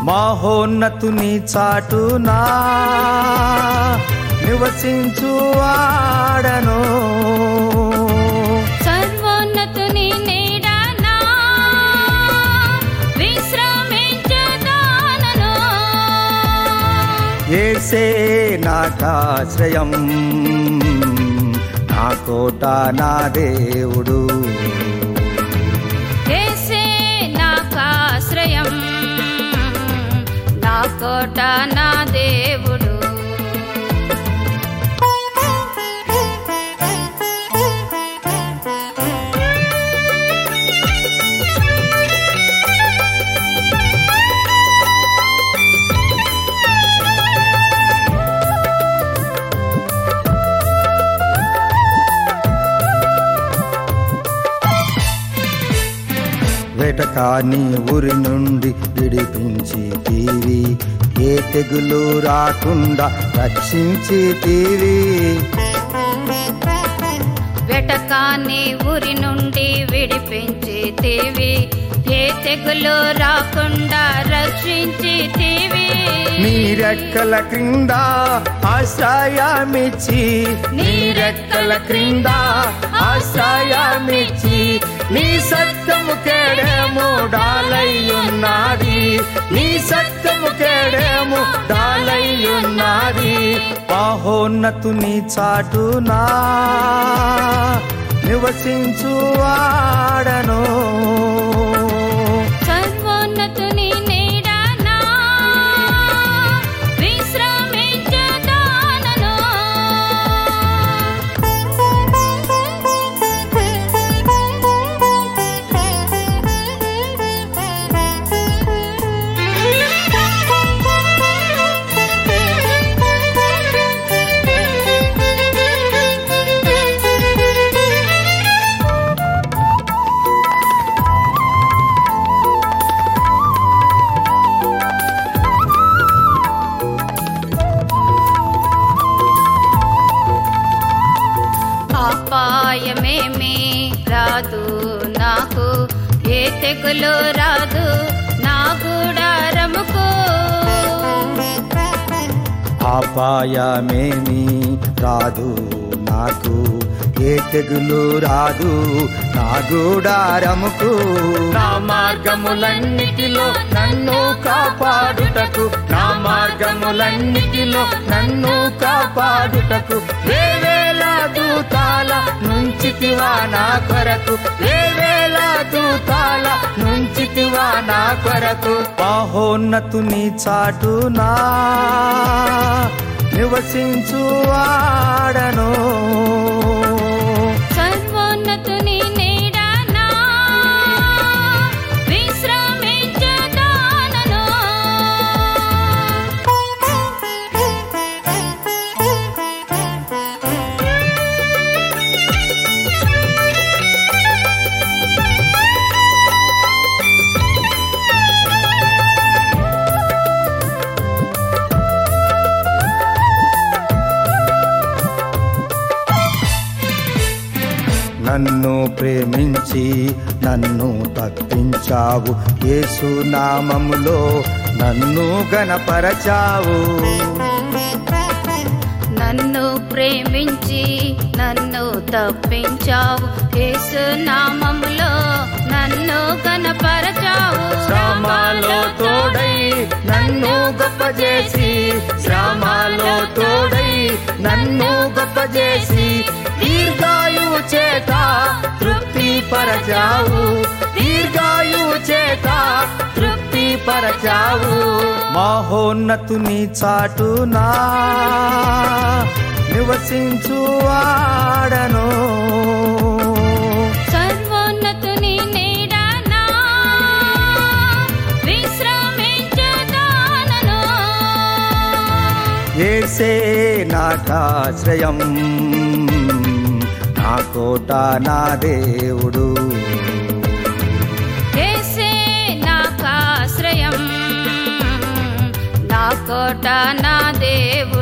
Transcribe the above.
మహోన్నతుని చాటునా నివసించువాడను, సర్వోన్నతుని నీడనా విశ్రమించుదానను. యేసే నాకాశ్రయం, నా కోట నా దేవుడు. యేసే నాకాశ్రయం, నా కోట నా దేవుడు. వెటకాని ఊరి నుండి విడిపించితివి, ఏ తెగులు రాకుండా రక్షించితివి. వెటకాని ఊరి నుండి విడిపించితివి, ఏ తెగులు రాకుండా రక్షించితివి. నీ రెక్కల క్రింద ఆశ్రయమిచ్చి, నీ రెక్కల క్రింద ఆశ్రయమిచ్చి, నీ సత్యము కేడేమో డాలయ్యున్నది, నీ సత్యము కేడేమో డాలయ్యున్నది. మహోన్నతుని చాటునా నివసించువాడను, సర్వోన్నతుని నీడనా విశ్రమించుదానను. అపాయమేమీ రాదు నాకు, ఏ తెగులు రాదు నా గుడారముకు. అపాయమేమీ రాదు నాకు, ఏ తెగులు రాదు నా గుడారముకు. నా మార్గములన్నిటిలో నన్ను కాపాడుటకు, నా మార్గములన్నిటిలో నన్ను కాపాడుటకు, వేవేల దూతాల నుంచితివా నా కొరకు, వేవేల దూతాల నుంచితివా నా కొరకు. మహోన్నతుని చాటునా నివసించువాడను, సర్వోన్నతుని నీడనా విశ్రమించుదానను. నన్ను ప్రేమించి నన్ను తప్పించావు, యేసు నామములో నన్ను గణపరచావు. నన్ను ప్రేమించి నన్ను తప్పించావు, యేసు నామములో నన్ను కనపరచావు. శ్రమలో తోడై నన్ను గొప్ప చేసి, శ్రమలో తోడై నన్ను గొప్ప చేసి, దీర్ఘాయువు చేత తృప్తి పరచావు, దీర్ఘాయువు చేత తృప్తి పరచావు. మహోన్నతుని చాటునా నివసించువాడను, సర్వోన్నతుని నీడనా విశ్రమించుదానను. యేసే నాకాశ్రయం, నా కోట నా దేవుడు. యేసే నాకాశ్రయం, నా కోట నా దేవుడు.